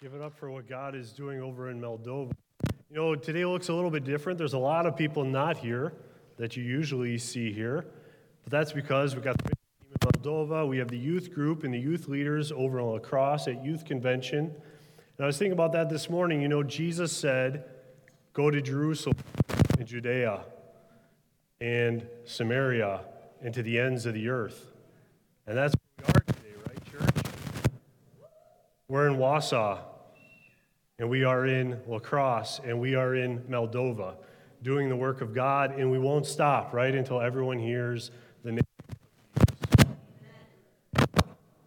Give it up for what God is doing over in Moldova. You know, today looks a little bit different. There's a lot of people not here that you usually see here, but that's because we got the team in Moldova. We have the youth group and the youth leaders over in La Crosse at Youth Convention. And I was thinking about that this morning. You know, Jesus said, go to Jerusalem and Judea and Samaria and to the ends of the earth. And that's where we are today, right, church? We're in Wausau, and we are in La Crosse, and we are in Moldova, doing the work of God, and we won't stop, right, until everyone hears the name of Jesus.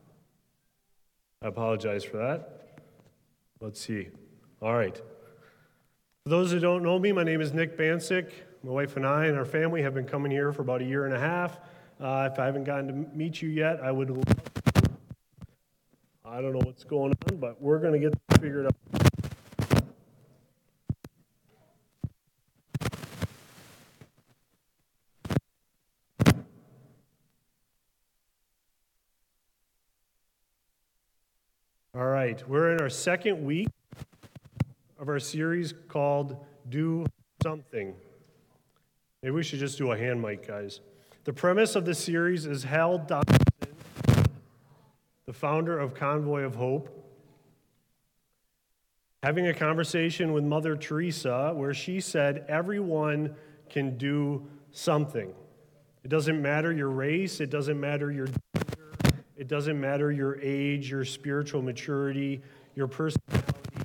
I apologize for that. Let's see. All right. For those who don't know me, my name is Nick Bancic. My wife and I and our family have been coming here for about a year and a half. If I haven't gotten to meet you yet, I would love to. I don't know what's going on, but we're going to get this figured out. All right, we're in our second week of our series called Do Something. Maybe we should just do a hand mic, guys. The premise of the series is Hal Donaldson, the founder of Convoy of Hope, having a conversation with Mother Teresa where she said everyone can do something. It doesn't matter your race, it doesn't matter your gender, it doesn't matter your age, your spiritual maturity, your personality.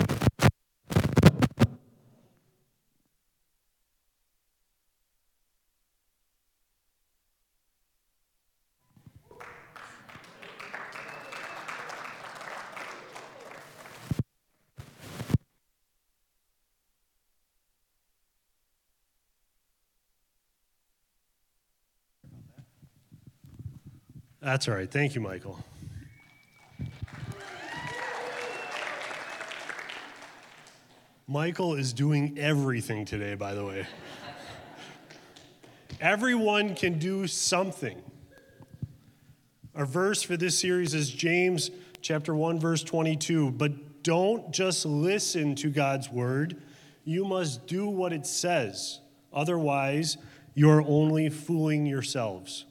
That's all right. Thank you, Michael. Michael is doing everything today, by the way. Everyone can do something. Our verse for this series is James chapter 1, verse 22. But don't just listen to God's word. You must do what it says. Otherwise, you are only fooling yourselves.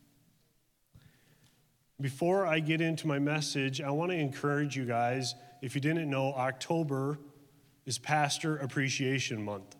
Before I get into my message, I want to encourage you guys, if you didn't know, October is Pastor Appreciation Month.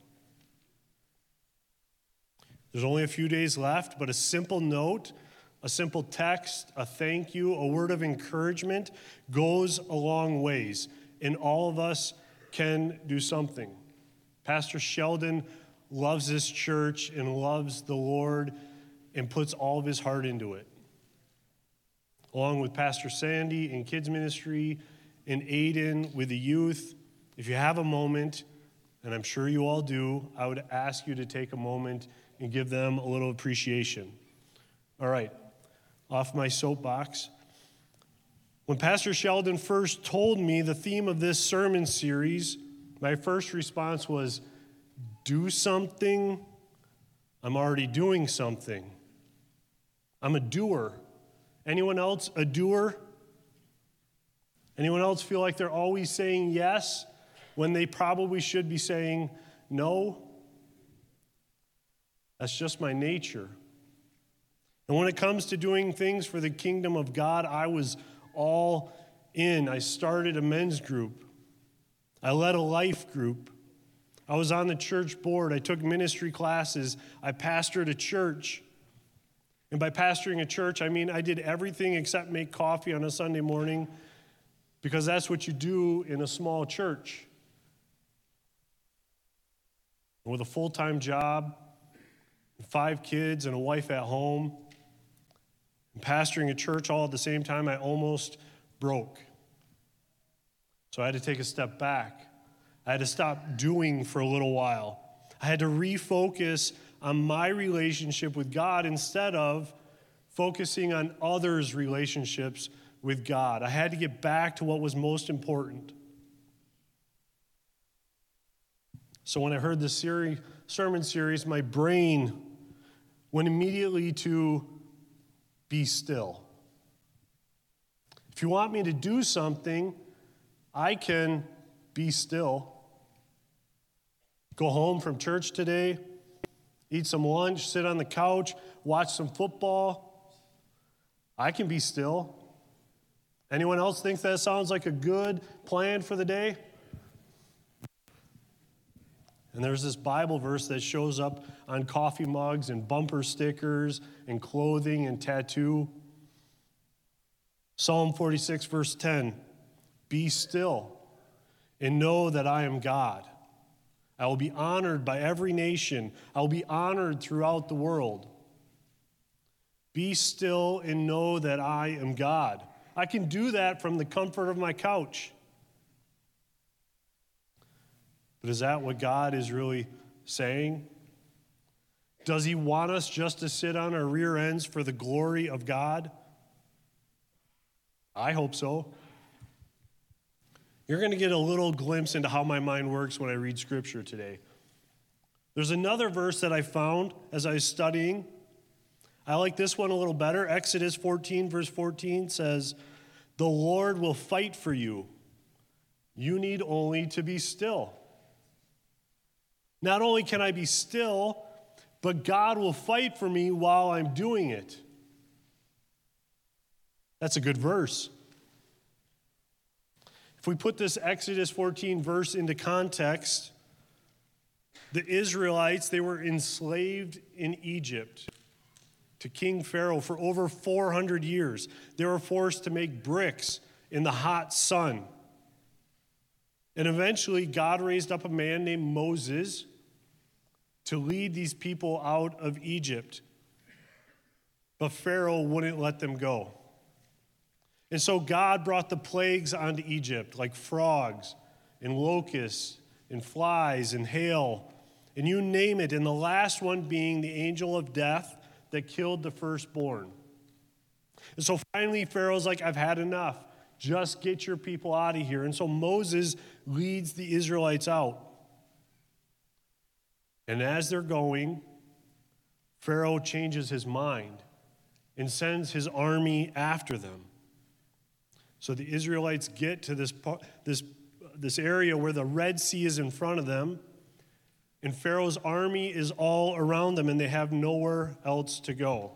There's only a few days left, but a simple note, a simple text, a thank you, a word of encouragement goes a long ways, and all of us can do something. Pastor Sheldon loves this church and loves the Lord and puts all of his heart into it. Along with Pastor Sandy in kids ministry and Aiden with the youth. If you have a moment, and I'm sure you all do, I would ask you to take a moment and give them a little appreciation. All right, off my soapbox. When Pastor Sheldon first told me the theme of this sermon series, my first response was, do something? I'm already doing something. I'm a doer. Anyone else a doer? Anyone else feel like they're always saying yes when they probably should be saying no? That's just my nature. And when it comes to doing things for the kingdom of God, I was all in. I started a men's group. I led a life group. I was on the church board. I took ministry classes. I pastored a church. And by pastoring a church, I mean I did everything except make coffee on a Sunday morning because that's what you do in a small church. And with a full-time job, 5 kids, and a wife at home, and pastoring a church all at the same time, I almost broke. So I had to take a step back. I had to stop doing for a little while. I had to refocus on my relationship with God instead of focusing on others' relationships with God. I had to get back to what was most important. So when I heard this sermon series, my brain went immediately to be still. If you want me to do something, I can be still. Go home from church today, eat some lunch, sit on the couch, watch some football. I can be still. Anyone else think that sounds like a good plan for the day? And there's this Bible verse that shows up on coffee mugs and bumper stickers and clothing and tattoo. Psalm 46, verse 10, be still and know that I am God. I will be honored by every nation. I will be honored throughout the world. Be still and know that I am God. I can do that from the comfort of my couch. But is that what God is really saying? Does he want us just to sit on our rear ends for the glory of God? I hope so. You're going to get a little glimpse into how my mind works when I read Scripture today. There's another verse that I found as I was studying. I like this one a little better. Exodus 14, verse 14 says, the Lord will fight for you. You need only to be still. Not only can I be still, but God will fight for me while I'm doing it. That's a good verse. If we put this Exodus 14 verse into context, the Israelites, they were enslaved in Egypt to King Pharaoh for over 400 years. They were forced to make bricks in the hot sun. And eventually, God raised up a man named Moses to lead these people out of Egypt. But Pharaoh wouldn't let them go. And so God brought the plagues onto Egypt, like frogs and locusts and flies and hail, and you name it, and the last one being the angel of death that killed the firstborn. And so finally, Pharaoh's like, I've had enough. Just get your people out of here. And so Moses leads the Israelites out. And as they're going, Pharaoh changes his mind and sends his army after them. So the Israelites get to this area where the Red Sea is in front of them, and Pharaoh's army is all around them, and they have nowhere else to go.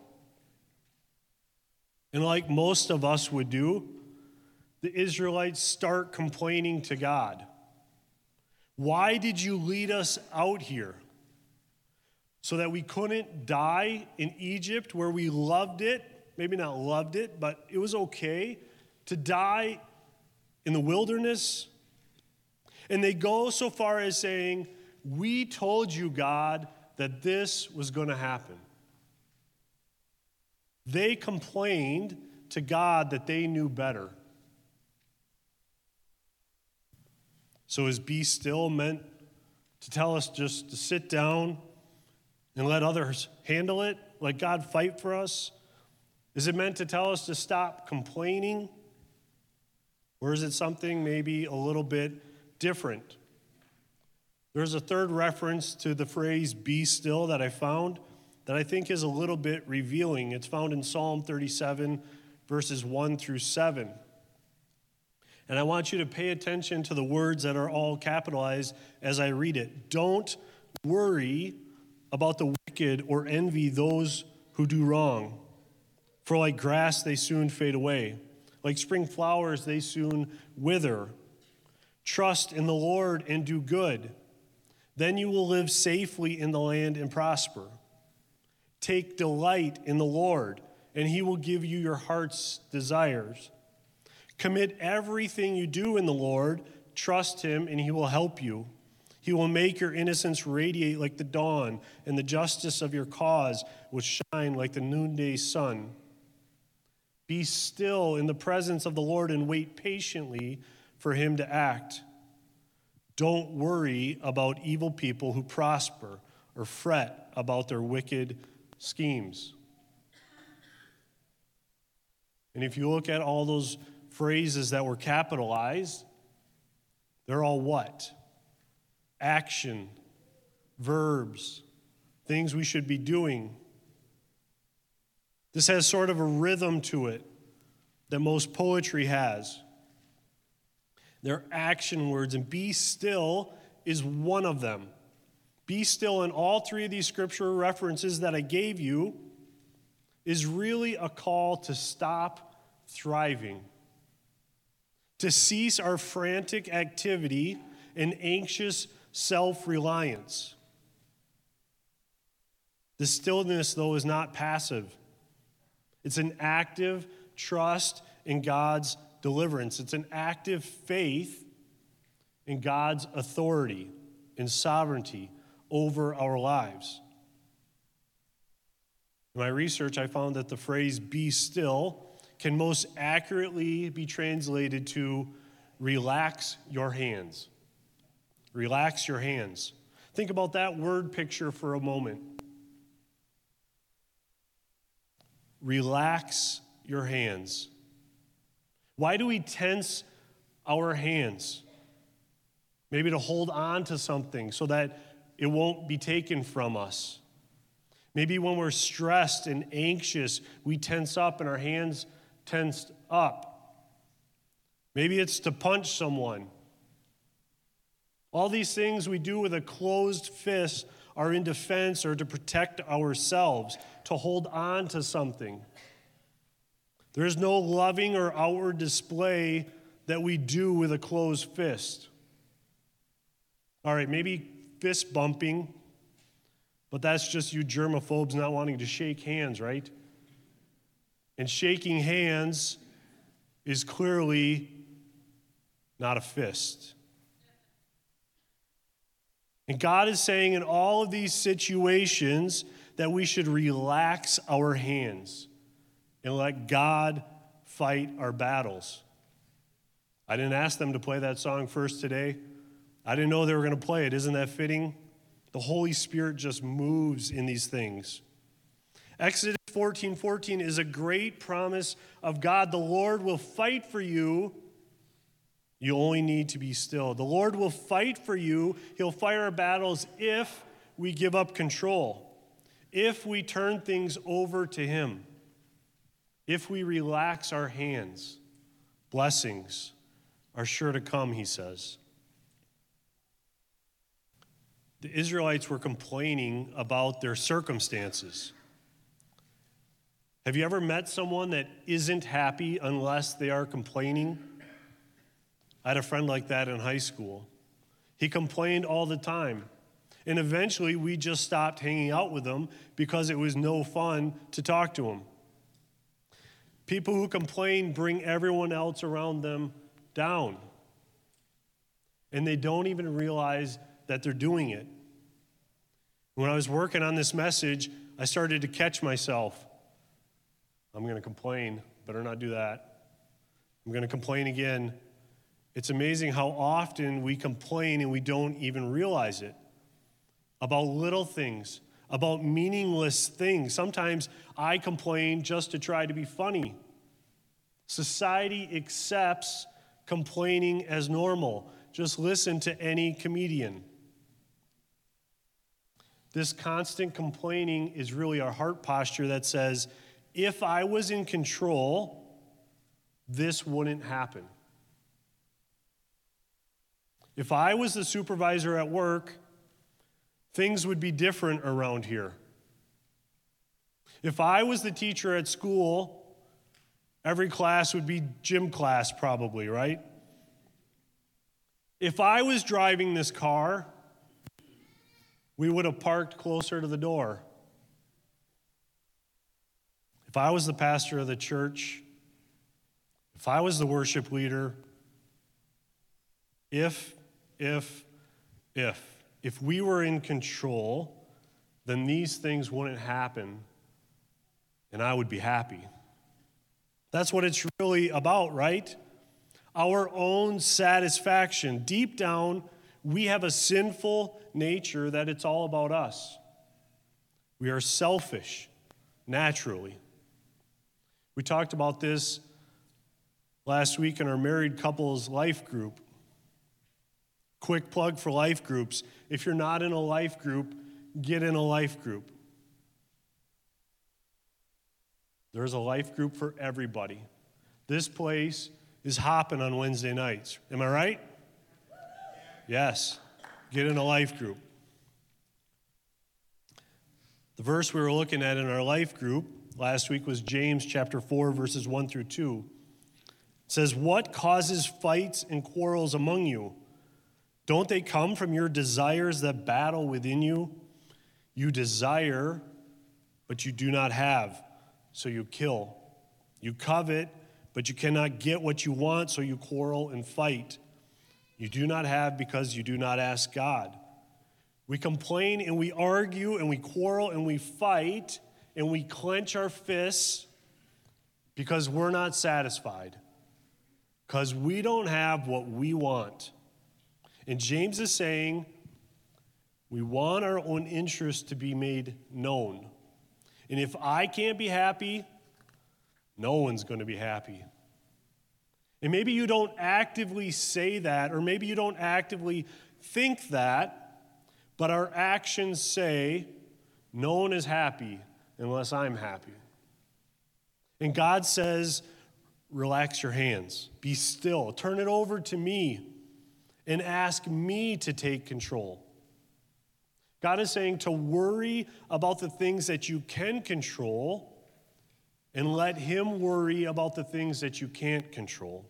And like most of us would do, the Israelites start complaining to God. Why did you lead us out here? So that we couldn't die in Egypt where we loved it, maybe not loved it, but it was okay to die in the wilderness. And they go so far as saying, we told you, God, that this was going to happen. They complained to God that they knew better. So is be still meant to tell us just to sit down and let others handle it? Let God fight for us? Is it meant to tell us to stop complaining? Or is it something maybe a little bit different? There's a third reference to the phrase be still that I found that I think is a little bit revealing. It's found in Psalm 37, verses 1 through 7. And I want you to pay attention to the words that are all capitalized as I read it. Don't worry about the wicked or envy those who do wrong. For like grass, they soon fade away. Like spring flowers, they soon wither. Trust in the Lord and do good. Then you will live safely in the land and prosper. Take delight in the Lord, and he will give you your heart's desires. Commit everything you do in the Lord. Trust him, and he will help you. He will make your innocence radiate like the dawn, and the justice of your cause will shine like the noonday sun. Be still in the presence of the Lord and wait patiently for him to act. Don't worry about evil people who prosper or fret about their wicked schemes. And if you look at all those phrases that were capitalized, they're all what? Action, verbs, things we should be doing. This has sort of a rhythm to it that most poetry has. They're action words, and be still is one of them. Be still in all three of these scripture references that I gave you is really a call to stop thriving, to cease our frantic activity and anxious self-reliance. The stillness, though, is not passive. It's an active trust in God's deliverance. It's an active faith in God's authority and sovereignty over our lives. In my research, I found that the phrase "be still" can most accurately be translated to relax your hands. Relax your hands. Think about that word picture for a moment. Relax your hands. Why do we tense our hands? Maybe to hold on to something so that it won't be taken from us. Maybe when we're stressed and anxious, we tense up and our hands tense up. Maybe it's to punch someone. All these things we do with a closed fist are in defense or to protect ourselves, to hold on to something. There is no loving or outward display that we do with a closed fist. All right, maybe fist bumping, but that's just you germaphobes not wanting to shake hands, right? And shaking hands is clearly not a fist. And God is saying in all of these situations that we should relax our hands and let God fight our battles. I didn't ask them to play that song first today. I didn't know they were going to play it. Isn't that fitting? The Holy Spirit just moves in these things. Exodus 14:14 is a great promise of God. The Lord will fight for you. You only need to be still. The Lord will fight for you. He'll fight our battles if we give up control, if we turn things over to Him, if we relax our hands. Blessings are sure to come, he says. The Israelites were complaining about their circumstances. Have you ever met someone that isn't happy unless they are complaining? I had a friend like that in high school. He complained all the time. And eventually we just stopped hanging out with him because it was no fun to talk to him. People who complain bring everyone else around them down. And they don't even realize that they're doing it. When I was working on this message, I started to catch myself. I'm going to complain. Better not do that. I'm going to complain again. It's amazing how often we complain and we don't even realize it. About little things, about meaningless things. Sometimes I complain just to try to be funny. Society accepts complaining as normal. Just listen to any comedian. This constant complaining is really our heart posture that says, if I was in control, this wouldn't happen. If I was the supervisor at work, things would be different around here. If I was the teacher at school, every class would be gym class probably, right? If I was driving this car, we would have parked closer to the door. If I was the pastor of the church, if I was the worship leader, if we were in control, then these things wouldn't happen, and I would be happy. That's what it's really about, right? Our own satisfaction. Deep down, we have a sinful nature that it's all about us. We are selfish, naturally. We talked about this last week in our married couples life group. Quick plug for life groups. If you're not in a life group, get in a life group. There's a life group for everybody. This place is hopping on Wednesday nights. Am I right? Yes. Get in a life group. The verse we were looking at in our life group last week was James chapter 4, verses 1 through 2. It says, "What causes fights and quarrels among you? Don't they come from your desires that battle within you? You desire, but you do not have, so you kill. You covet, but you cannot get what you want, so you quarrel and fight. You do not have because you do not ask God. We complain and we argue and we quarrel and we fight and we clench our fists because we're not satisfied, because we don't have what we want." And James is saying we want our own interests to be made known. And if I can't be happy, no one's going to be happy. And maybe you don't actively say that, or maybe you don't actively think that, but our actions say, no one is happy unless I'm happy. And God says, relax your hands, be still, turn it over to me, and ask me to take control. God is saying to worry about the things that you can control and let him worry about the things that you can't control.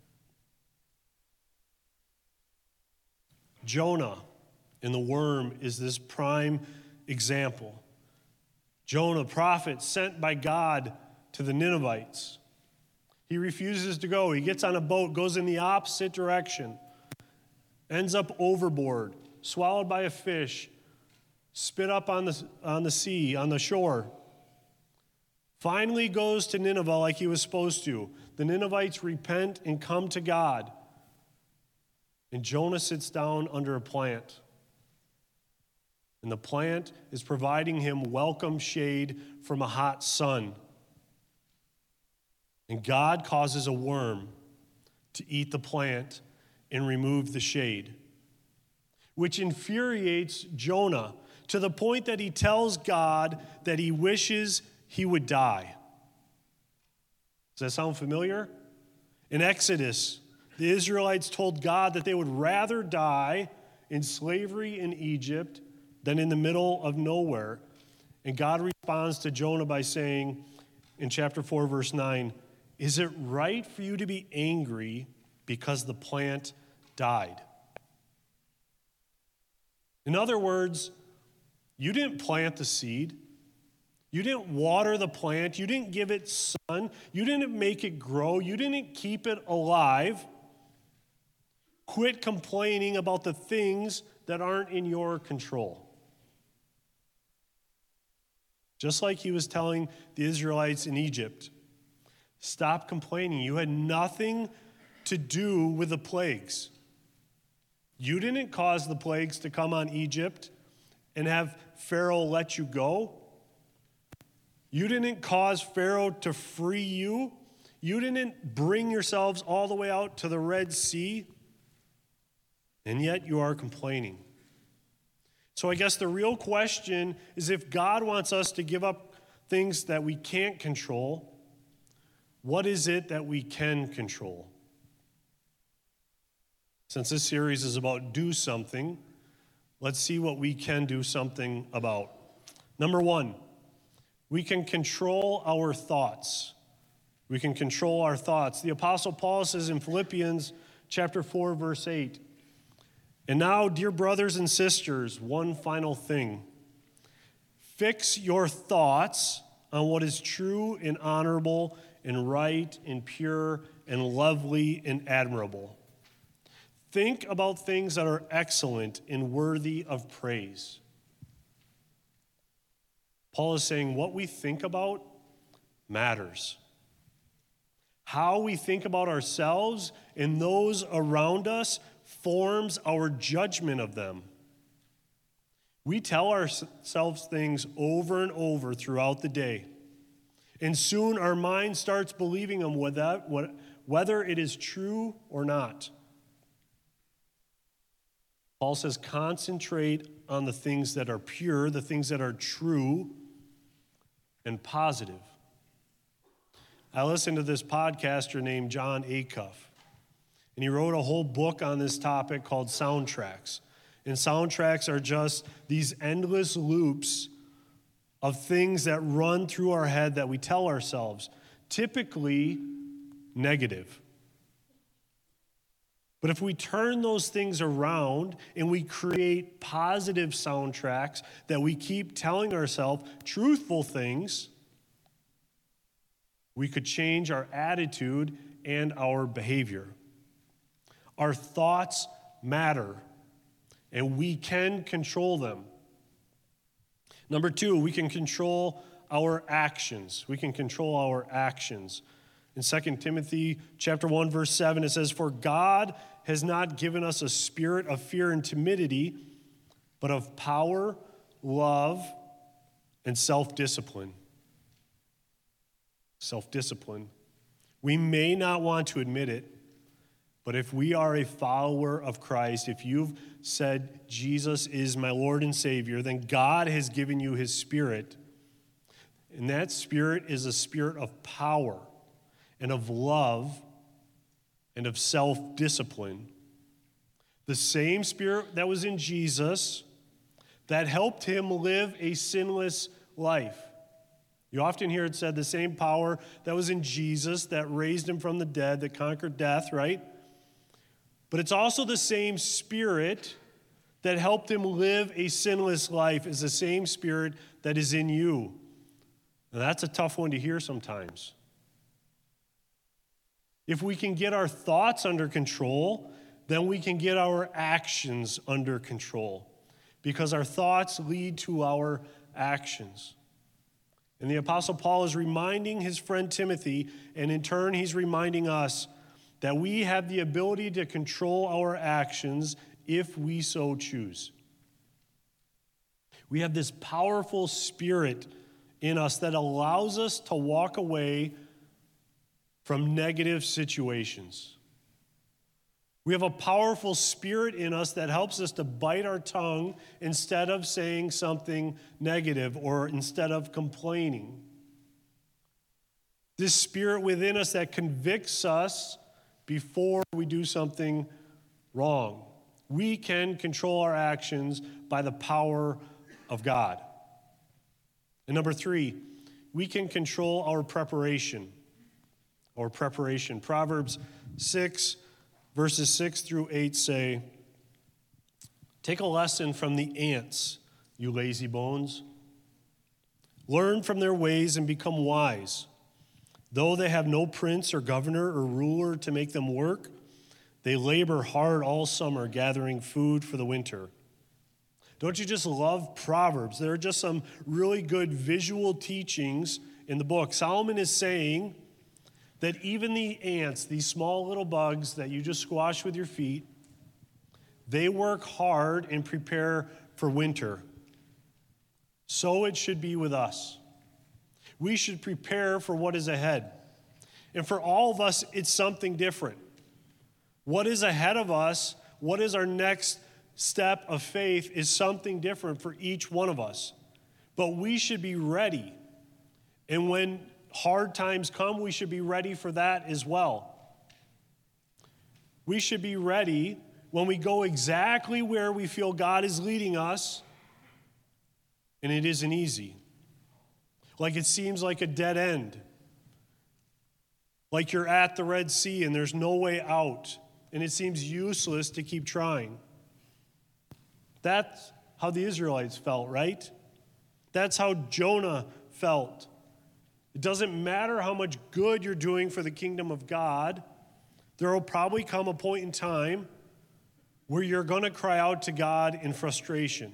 Jonah and the worm is this prime example. Jonah, prophet sent by God to the Ninevites. He refuses to go. He gets on a boat, goes in the opposite direction, ends up overboard, swallowed by a fish, spit up on the sea, on the shore. Finally goes to Nineveh like he was supposed to. The Ninevites repent and come to God. And Jonah sits down under a plant. And the plant is providing him welcome shade from a hot sun. And God causes a worm to eat the plant and remove the shade, which infuriates Jonah to the point that he tells God that he wishes he would die. Does that sound familiar? In Exodus, the Israelites told God that they would rather die in slavery in Egypt than in the middle of nowhere. And God responds to Jonah by saying in chapter 4, verse 9, "Is it right for you to be angry because the plant died?" In other words, you didn't plant the seed. You didn't water the plant. You didn't give it sun. You didn't make it grow. You didn't keep it alive. Quit complaining about the things that aren't in your control. Just like he was telling the Israelites in Egypt, stop complaining. You had nothing to do with the plagues. You didn't cause the plagues to come on Egypt and have Pharaoh let you go. You didn't cause Pharaoh to free you. You didn't bring yourselves all the way out to the Red Sea. And yet you are complaining. So I guess the real question is, if God wants us to give up things that we can't control, what is it that we can control? Since this series is about do something, let's see what we can do something about. Number one, we can control our thoughts. We can control our thoughts. The Apostle Paul says in Philippians chapter 4, verse 8, "And now, dear brothers and sisters, one final thing. Fix your thoughts on what is true and honorable and right and pure and lovely and admirable. Think about things that are excellent and worthy of praise." Paul is saying what we think about matters. How we think about ourselves and those around us forms our judgment of them. We tell ourselves things over and over throughout the day, and soon our mind starts believing them whether it is true or not. Paul says concentrate on the things that are pure, the things that are true and positive. I listened to this podcaster named John Acuff. And he wrote a whole book on this topic called Soundtracks. And soundtracks are just these endless loops of things that run through our head that we tell ourselves, typically negative. But if we turn those things around and we create positive soundtracks that we keep telling ourselves truthful things, we could change our attitude and our behavior. Our thoughts matter, and we can control them. Number 2, we can control our actions. We can control our actions. In 2 Timothy chapter 1, verse 7, it says, "For God has not given us a spirit of fear and timidity, but of power, love, and self-discipline." Self-discipline. We may not want to admit it, but if we are a follower of Christ, if you've said Jesus is my Lord and Savior, then God has given you his Spirit. And that Spirit is a spirit of power and of love and of self-discipline. The same Spirit that was in Jesus that helped him live a sinless life. You often hear it said the same power that was in Jesus that raised him from the dead, that conquered death, right? But it's also the same Spirit that helped him live a sinless life is the same Spirit that is in you. Now, that's a tough one to hear sometimes. If we can get our thoughts under control, then we can get our actions under control, because our thoughts lead to our actions. And the Apostle Paul is reminding his friend Timothy, and in turn he's reminding us that we have the ability to control our actions if we so choose. We have this powerful Spirit in us that allows us to walk away from negative situations. We have a powerful Spirit in us that helps us to bite our tongue instead of saying something negative or instead of complaining. This Spirit within us that convicts us before we do something wrong. We can control our actions by the power of God. And number 3, we can control our preparation. Proverbs 6, verses 6 through 8 say, "Take a lesson from the ants, you lazy bones. Learn from their ways and become wise. Though they have no prince or governor or ruler to make them work, they labor hard all summer, gathering food for the winter." Don't you just love Proverbs? There are just some really good visual teachings in the book. Solomon is saying that even the ants, these small little bugs that you just squash with your feet, they work hard and prepare for winter. So it should be with us. We should prepare for what is ahead. And for all of us, it's something different. What is ahead of us, what is our next step of faith, is something different for each one of us. But we should be ready. And when hard times come, we should be ready for that as well. We should be ready when we go exactly where we feel God is leading us, and it isn't easy. Like it seems like a dead end. Like you're at the Red Sea and there's no way out, and it seems useless to keep trying. That's how the Israelites felt, right? That's how Jonah felt. It doesn't matter how much good you're doing for the kingdom of God, there will probably come a point in time where you're going to cry out to God in frustration.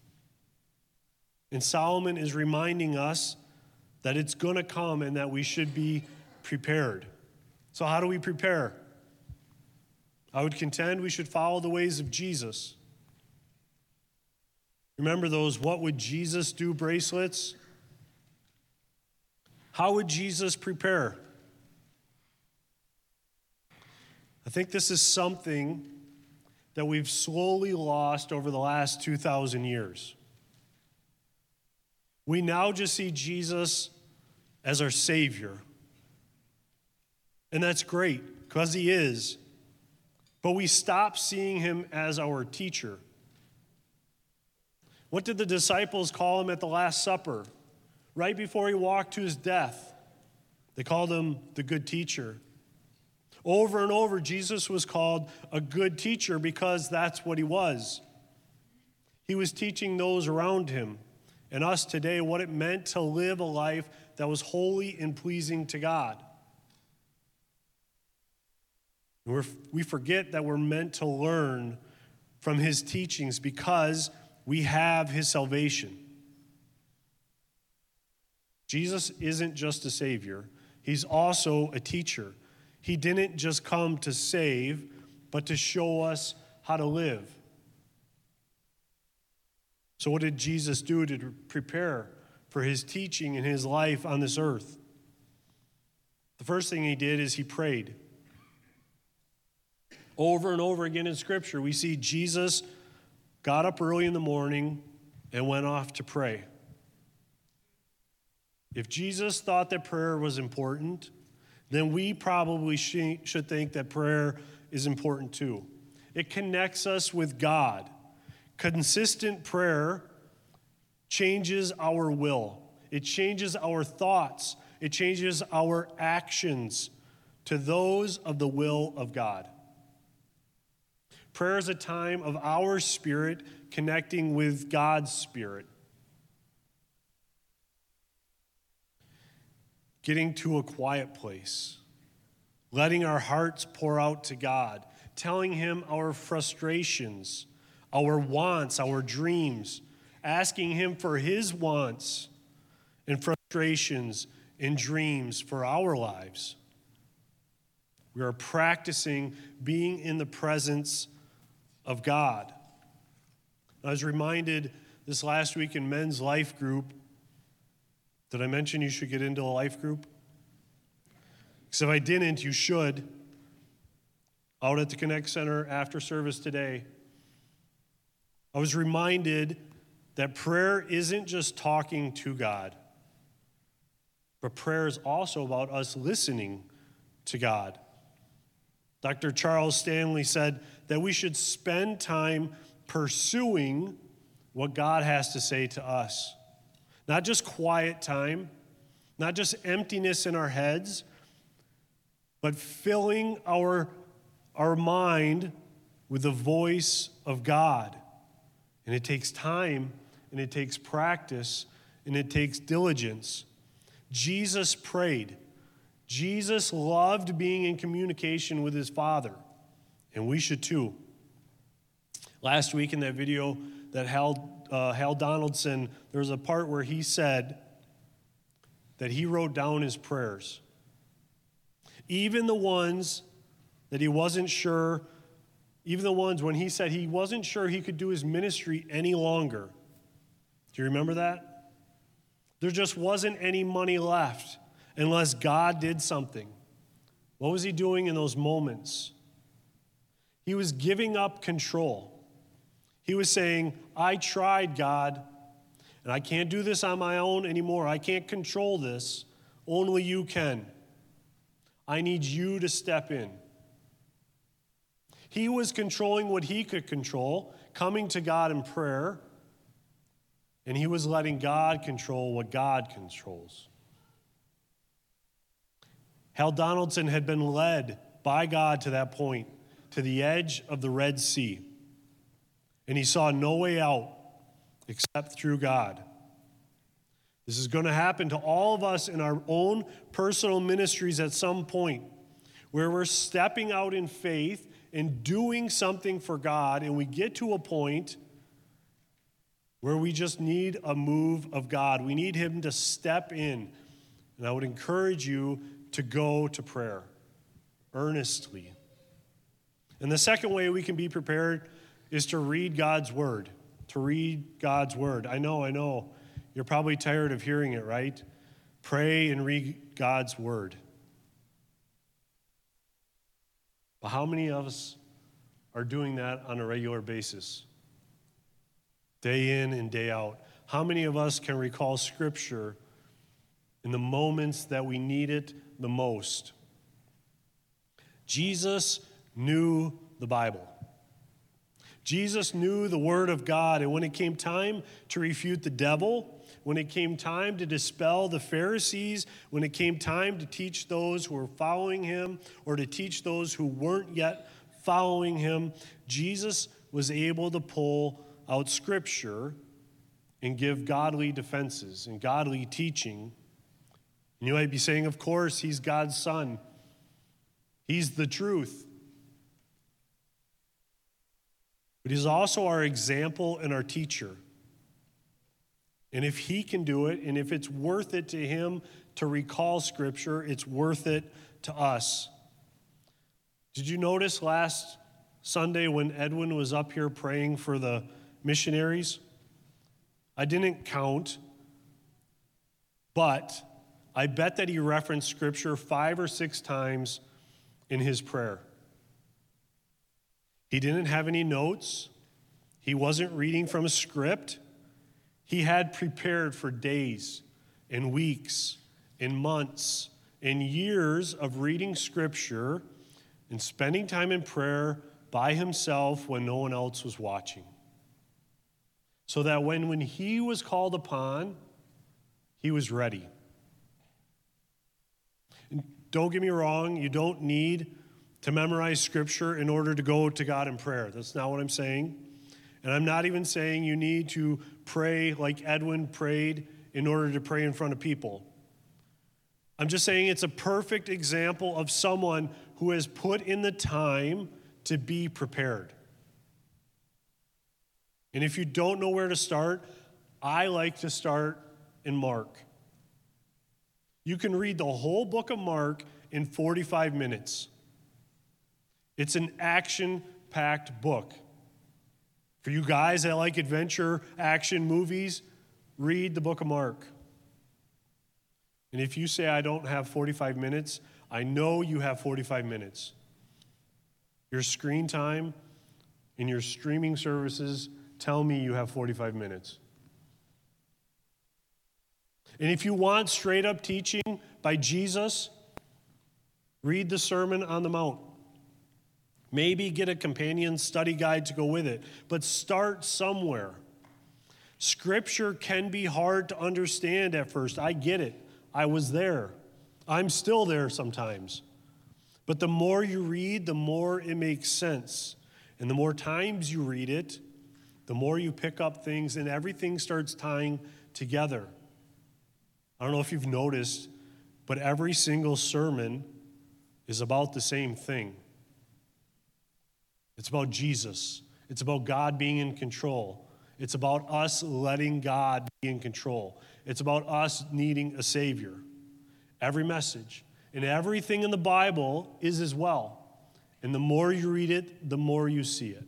And Solomon is reminding us that it's going to come and that we should be prepared. So how do we prepare? I would contend we should follow the ways of Jesus. Remember those "What would Jesus do" bracelets? How would Jesus prepare? I think this is something that we've slowly lost over the last 2,000 years. We now just see Jesus as our Savior. And that's great, because he is. but we stop seeing him as our teacher. What did the disciples call him at the Last Supper? Right before he walked to his death, they called him the good teacher. Over and over, Jesus was called a good teacher because that's what he was. He was teaching those around him and us today what it meant to live a life that was holy and pleasing to God. We forget that we're meant to learn from his teachings because we have his salvation. Jesus isn't just a Savior, he's also a teacher. He didn't just come to save, but to show us how to live. So what did Jesus do to prepare for his teaching and his life on this earth? The first thing he did is he prayed. Over and over again in Scripture, we see Jesus got up early in the morning and went off to pray. If Jesus thought that prayer was important, then we probably should think that prayer is important too. It connects us with God. Consistent prayer changes our will. It changes our thoughts. It changes our actions to those of the will of God. Prayer is a time of our spirit connecting with God's spirit. Getting to a quiet place, letting our hearts pour out to God, telling him our frustrations, our wants, our dreams, asking him for his wants and frustrations and dreams for our lives. We are practicing being in the presence of God. I was reminded this last week in men's life group. Did I mention you should get into a life group? Because if I didn't, you should. Out at the Connect Center after service today, I was reminded that prayer isn't just talking to God, but prayer is also about us listening to God. Dr. Charles Stanley said that we should spend time pursuing what God has to say to us. Not just quiet time, not just emptiness in our heads, but filling our mind with the voice of God. And it takes time, and it takes practice, and it takes diligence. Jesus prayed. Jesus loved being in communication with his Father, and we should too. Last week in that video that Hal Donaldson, there was a part where he said that he wrote down his prayers. Even the ones that he wasn't sure, even the ones when he said he wasn't sure he could do his ministry any longer. Do you remember that? There just wasn't any money left unless God did something. What was he doing in those moments? He was giving up control. He was saying, I tried, God, and I can't do this on my own anymore. I can't control this. Only you can. I need you to step in. He was controlling what he could control, coming to God in prayer, and he was letting God control what God controls. Hal Donaldson had been led by God to that point, to the edge of the Red Sea. And he saw no way out except through God. This is going to happen to all of us in our own personal ministries at some point, where we're stepping out in faith and doing something for God, and we get to a point where we just need a move of God. We need him to step in. And I would encourage you to go to prayer earnestly. And the second way we can be prepared is to read God's word. To read God's word. I know. You're probably tired of hearing it, right? Pray and read God's word. But how many of us are doing that on a regular basis? Day in and day out. How many of us can recall Scripture in the moments that we need it the most? Jesus knew the Bible. Jesus knew the Word of God, and when it came time to refute the devil, when it came time to dispel the Pharisees, when it came time to teach those who were following him or to teach those who weren't yet following him, Jesus was able to pull out Scripture and give godly defenses and godly teaching. And you might be saying, of course, he's God's Son. He's the truth. But he's also our example and our teacher. And if he can do it, and if it's worth it to him to recall Scripture, it's worth it to us. Did you notice last Sunday when Edwin was up here praying for the missionaries? I didn't count, but I bet that he referenced Scripture 5 or 6 times in his prayer. He didn't have any notes. He wasn't reading from a script. He had prepared for days and weeks and months and years of reading Scripture and spending time in prayer by himself when no one else was watching. So that when he was called upon, he was ready. And don't get me wrong, you don't need to memorize Scripture in order to go to God in prayer. That's not what I'm saying. And I'm not even saying you need to pray like Edwin prayed in order to pray in front of people. I'm just saying it's a perfect example of someone who has put in the time to be prepared. And if you don't know where to start, I like to start in Mark. You can read the whole book of Mark in 45 minutes. It's an action-packed book. For you guys that like adventure action movies, read the book of Mark. And if you say, I don't have 45 minutes, I know you have 45 minutes. Your screen time and your streaming services tell me you have 45 minutes. And if you want straight-up teaching by Jesus, read the Sermon on the Mount. Maybe get a companion study guide to go with it, but start somewhere. Scripture can be hard to understand at first. I get it. I was there. I'm still there sometimes. But the more you read, the more it makes sense. And the more times you read it, the more you pick up things and everything starts tying together. I don't know if you've noticed, but every single sermon is about the same thing. It's about Jesus. It's about God being in control. It's about us letting God be in control. It's about us needing a Savior. Every message and everything in the Bible is as well. And the more you read it, the more you see it.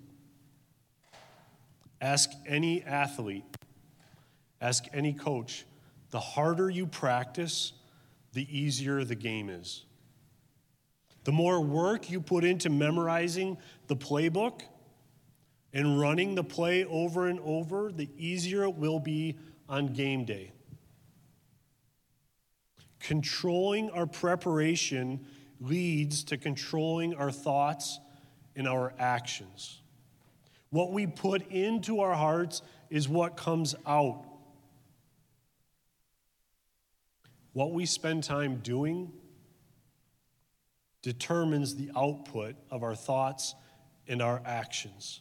Ask any athlete, ask any coach. The harder you practice, the easier the game is. The more work you put into memorizing the playbook and running the play over and over, the easier it will be on game day. Controlling our preparation leads to controlling our thoughts and our actions. What we put into our hearts is what comes out. What we spend time doing determines the output of our thoughts and our actions.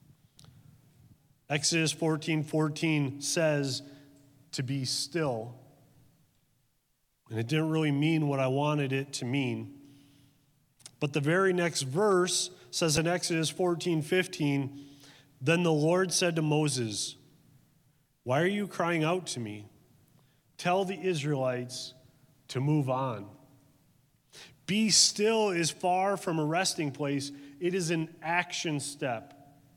Exodus 14:14 says to be still. And it didn't really mean what I wanted it to mean. But the very next verse says in Exodus 14:15, then the Lord said to Moses, why are you crying out to me? Tell the Israelites to move on. Be still is far from a resting place. It is an action step.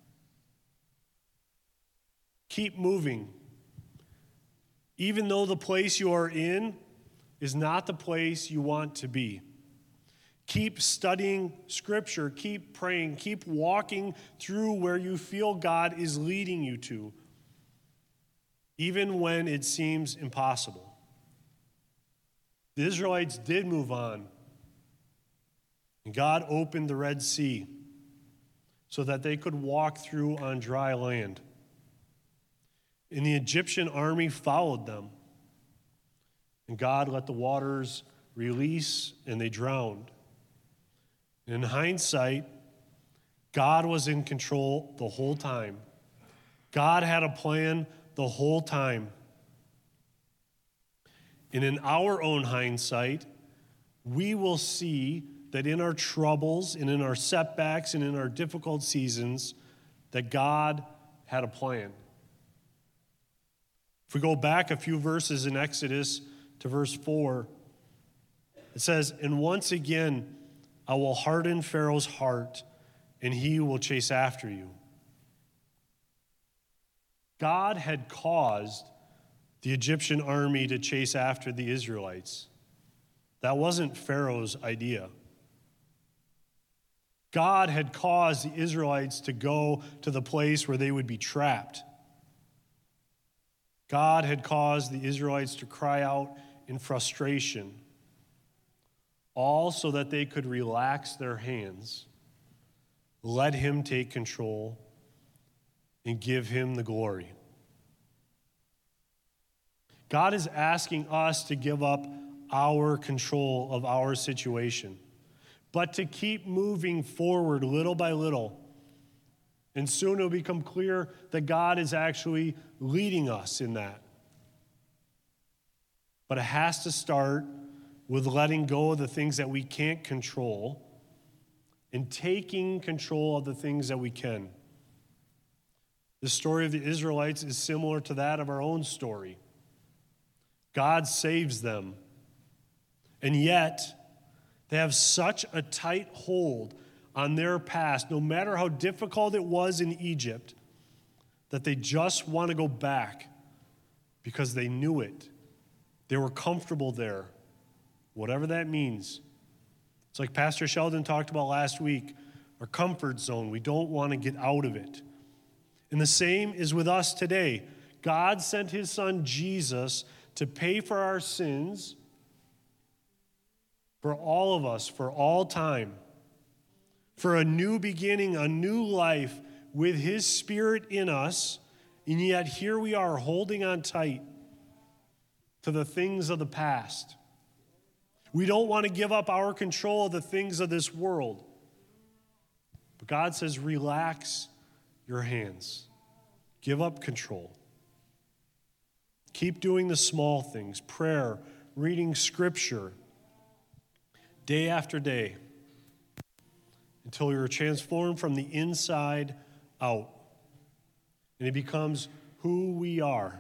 Keep moving. Even though the place you are in is not the place you want to be. Keep studying Scripture. Keep praying. Keep walking through where you feel God is leading you to, even when it seems impossible. The Israelites did move on. And God opened the Red Sea. so that they could walk through on dry land. And the Egyptian army followed them. And God let the waters release, and they drowned. And in hindsight, God was in control the whole time. God had a plan the whole time. And in our own hindsight, we will see that in our troubles and in our setbacks and in our difficult seasons, that God had a plan. If we go back a few verses in Exodus to verse 4, it says, "And once again I will harden Pharaoh's heart, and he will chase after you." God had caused the Egyptian army to chase after the Israelites. That wasn't Pharaoh's idea. God had caused the Israelites to go to the place where they would be trapped. God had caused the Israelites to cry out in frustration, all so that they could relax their hands, let him take control, and give him the glory. God is asking us to give up our control of our situation, but to keep moving forward little by little. And soon it'll become clear that God is actually leading us in that. But it has to start with letting go of the things that we can't control and taking control of the things that we can. The story of the Israelites is similar to that of our own story. God saves them, and yet they have such a tight hold on their past, no matter how difficult it was in Egypt, that they just want to go back because they knew it. They were comfortable there, whatever that means. It's like Pastor Sheldon talked about last week, our comfort zone. We don't want to get out of it. And the same is with us today. God sent his son Jesus to pay for our sins, for all of us, for all time, for a new beginning, a new life with his Spirit in us, and yet here we are holding on tight to the things of the past. We don't want to give up our control of the things of this world. But God says, relax your hands. Give up control. Keep doing the small things, prayer, reading scripture, day after day, until you're transformed from the inside out. And it becomes who we are.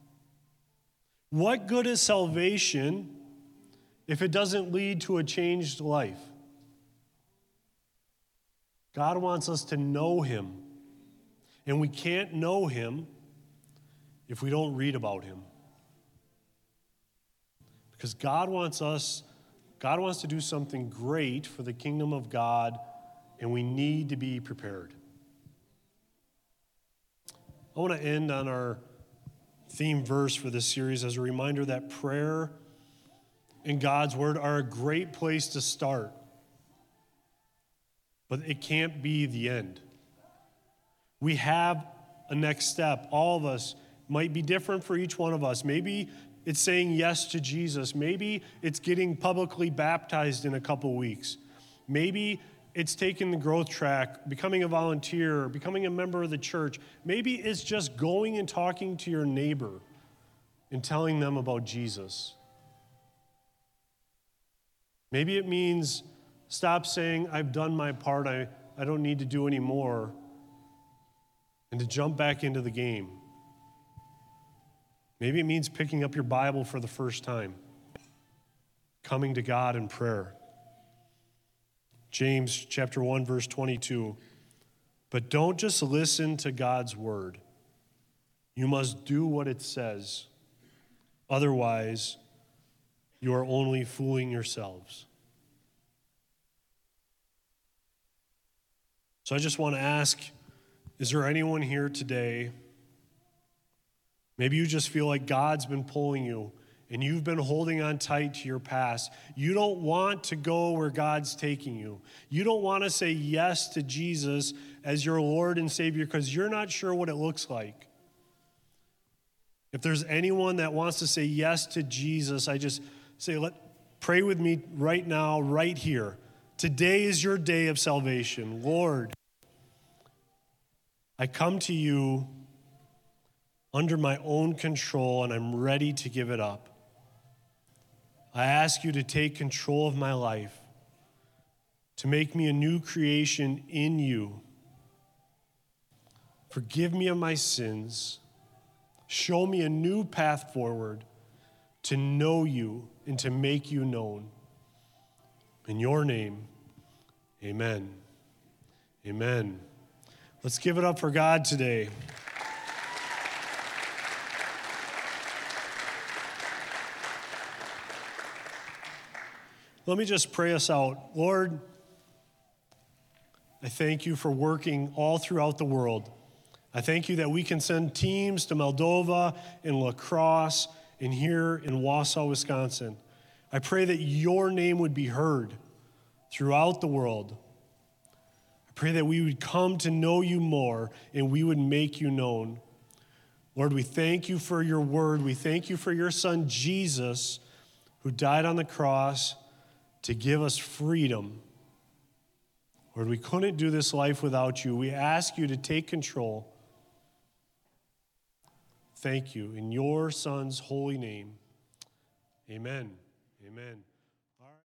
What good is salvation if it doesn't lead to a changed life? God wants us to know him. And we can't know him if we don't read about him. Because God wants to do something great for the kingdom of God, and we need to be prepared. I want to end on our theme verse for this series as a reminder that prayer and God's word are a great place to start. But it can't be the end. We have a next step. All of us might be different for each one of us. Maybe it's saying yes to Jesus. Maybe it's getting publicly baptized in a couple weeks. Maybe it's taking the growth track, becoming a volunteer, becoming a member of the church. Maybe it's just going and talking to your neighbor and telling them about Jesus. Maybe it means stop saying, I've done my part, I don't need to do any more, and to jump back into the game. Maybe it means picking up your Bible for the first time, coming to God in prayer. James chapter 1, verse 22. But don't just listen to God's word. You must do what it says. Otherwise, you are only fooling yourselves. So I just want to ask, is there anyone here today? Maybe you just feel like God's been pulling you and you've been holding on tight to your past. You don't want to go where God's taking you. You don't want to say yes to Jesus as your Lord and Savior because you're not sure what it looks like. If there's anyone that wants to say yes to Jesus, I just say, pray with me right now, right here. Today is your day of salvation. Lord, I come to you under my own control, and I'm ready to give it up. I ask you to take control of my life, to make me a new creation in you. Forgive me of my sins. Show me a new path forward to know you and to make you known. In your name, amen. Amen. Let's give it up for God today. Let me just pray us out. Lord, I thank you for working all throughout the world. I thank you that we can send teams to Moldova and La Crosse and here in Wausau, Wisconsin. I pray that your name would be heard throughout the world. I pray that we would come to know you more and we would make you known. Lord, we thank you for your word. We thank you for your son, Jesus, who died on the cross to give us freedom. Lord, we couldn't do this life without you. We ask you to take control. Thank you. In your son's holy name, amen. Amen.